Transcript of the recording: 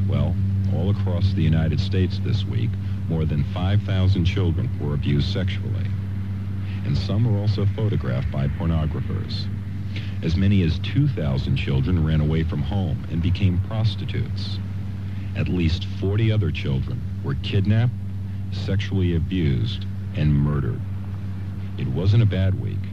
Well, all across the United States this week, more than 5,000 children were abused sexually. And some were also photographed by pornographers. As many as 2,000 children ran away from home and became prostitutes. At least 40 other children were kidnapped, sexually abused, and murdered. It wasn't a bad week.